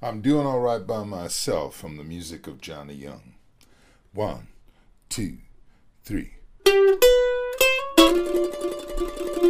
I'm doing all right by myself from the music of Johnny Young. 1, 2, 3.